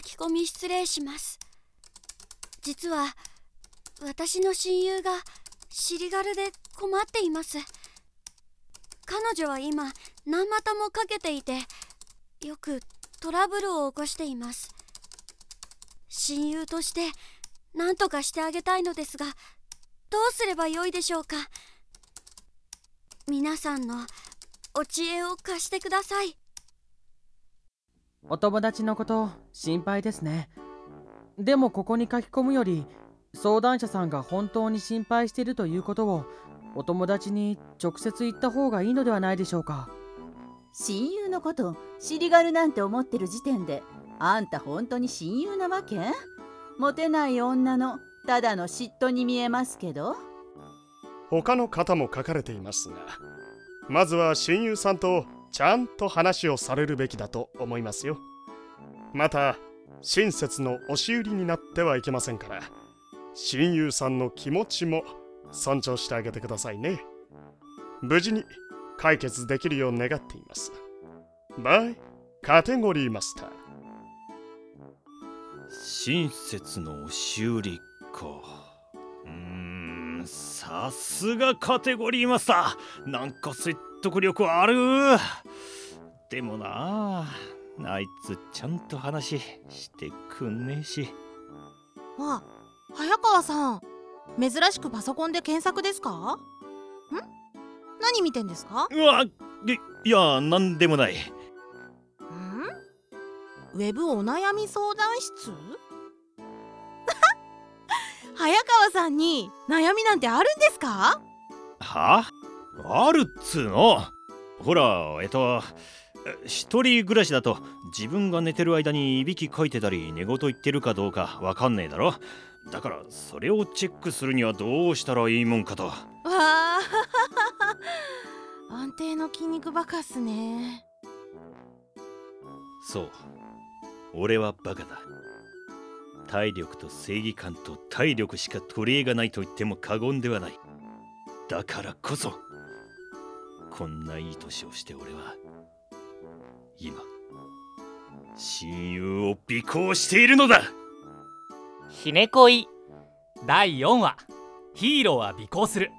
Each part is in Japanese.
き込み失礼します。実は私の親友が尻軽で困っています。彼女は今何股もかけていて、よくトラブルを起こしています。親友として何とかしてあげたいのですが、どうすればよいでしょうか。皆さんのお知恵を貸してください。 お友達のこと心配ですね。でもここに書き込むより、相談者さんが本当に心配しているということをお友達に直接言った方がいいのではないでしょうか。 親友のこと尻軽なんて思ってる時点で、あんた本当に親友なわけ？モテない女のただの嫉妬に見えますけど。 他の方も書かれていますが、まずは親友さんとちゃんと話をされるべきだと思いますよ。また親切の押し売りになってはいけませんから、親友さんの気持ちも尊重してあげてくださいね。無事に解決できるよう願っています。バイカテゴリーマスター。 親切の押し売りか。さすがカテゴリーマスター、なんか説得力ある。でもなあいつちゃんと話してくんねえし。 あ、早川さん、珍しくパソコンで検索ですか？何見てんですか？ いや、なんでもない。 ウェブお悩み相談室早川さんに悩みなんてあるんですか？ は？あるっつーの。ほら、一人暮らしだと自分が寝てる間にいびきかいてたり寝言言ってるかどうかわかんねえだろ。だからそれをチェックするにはどうしたらいいもんかと。 わあ安定の筋肉バカっすね。 そう、俺はバカだ。体力と正義感と体力しか取り柄がないと言っても過言ではない。だからこそこんないい年をして俺は今親友を尾行しているのだ。 ひねこい第4話、ヒーローは尾行する。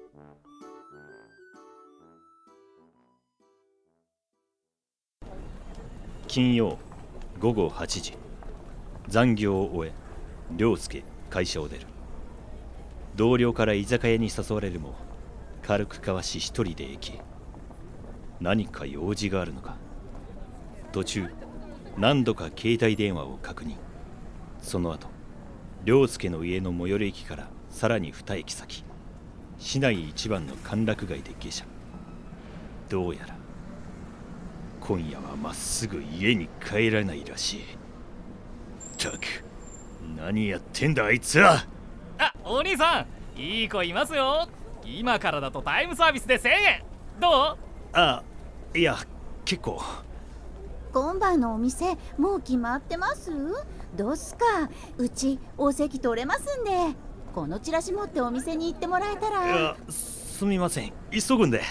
金曜午後8時、残業を終え涼介会社を出る。同僚から居酒屋に誘われるも軽くかわし一人で駅へ。何か用事があるのか。途中何度か携帯電話を確認。その後涼介の家の最寄り駅からさらに2駅先、市内一番の歓楽街で下車。どうやら今夜はまっすぐ家に帰らないらしい。ったく何やってんだあいつは。 お兄さん、いい子いますよ。今からだとタイムサービスで1000円。どう？ いや結構。 今晩のお店もう決まってます？どうすか、うちお席取れますんで、このチラシ持ってお店に行ってもらえたら。 いや、すみません、急ぐんで。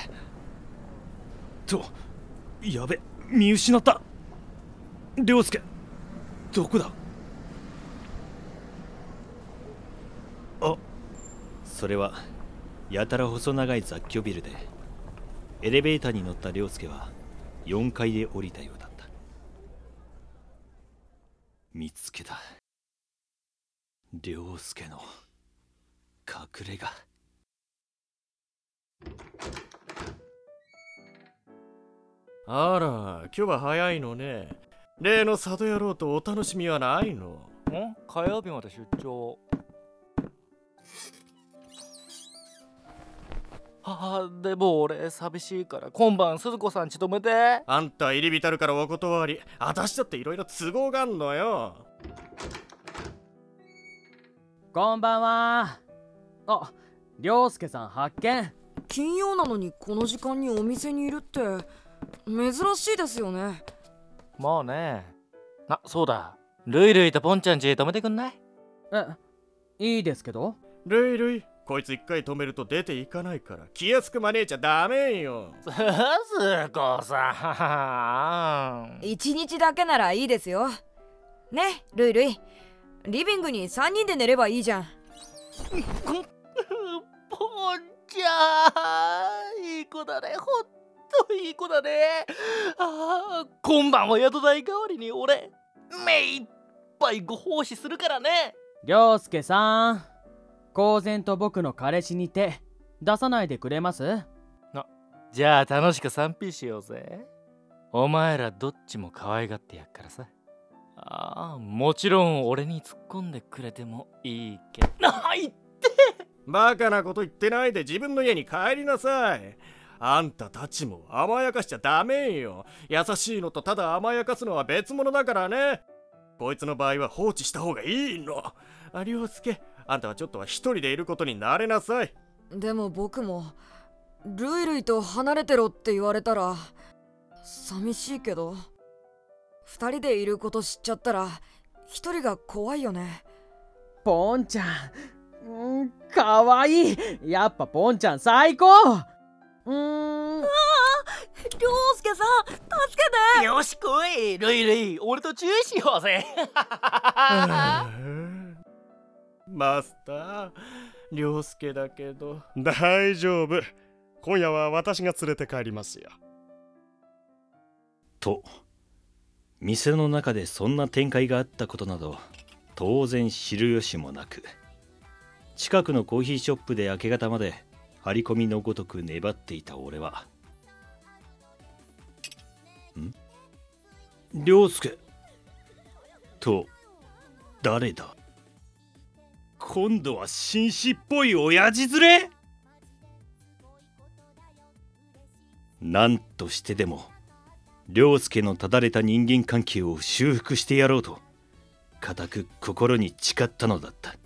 やべ、見失った。涼介どこだ？それはやたら細長い雑居ビルで、エレベーターに乗った涼介は4階で降りたようだった。見つけた。涼介の隠れ家。 あら、今日は早いのね。例の里野郎とお楽しみはないの？ 火曜日まで出張。でも俺寂しいから今晩鈴子さんち泊めて。 あんた入り浸るからお断り。私だっていろいろ都合があんのよ。 こんばんは。涼介さん発見。 金曜なのにこの時間にお店にいるって珍しいですよね。 まあね。そうだ、ルイルイとポンちゃんち泊めてくんない？ いいですけど。 ルイルイ、こいつ一回止めると出ていかないから気安く招いちゃダメよ。 鈴子さん一日だけならいいですよ。 ね、ルイルイ。リビングに3人で寝ればいいじゃん。 ポンちゃん、いい子だね、ほんといい子だね。今晩は宿代代わりに俺目いっぱいご奉仕するからね。 涼介さん、公然と僕の彼氏に手出さないでくれます？ じゃあ楽しく賛否しようぜ。お前らどっちも可愛がってやっからさ。もちろん俺に突っ込んでくれてもいいけど。いってバカなこと言ってないで自分の家に帰りなさい。あんたたちも甘やかしちゃダメよ。優しいのとただ甘やかすのは別物だからね。こいつの場合は放置した方がいいの。涼介、あんたはちょっとは一人でいることに慣れなさい。 でも僕もルイルイと離れてろって言われたら寂しいけど、2人でいること知っちゃったら1人が怖いよね。 ポンちゃん、かわいい。やっぱポンちゃん最高。 涼介さん助けて。 よし来い、ルイルイ、俺とチューしようぜ。 マスター、涼介だけど。 大丈夫。今夜は私が連れて帰りますよ。 と、店の中でそんな展開があったことなど当然知る由もなく、近くのコーヒーショップで明け方まで張り込みのごとく粘っていた俺は、涼介と誰だ？今度は紳士っぽい親父連れ？何としてでも涼介のただれた人間関係を修復してやろうと固く心に誓ったのだった。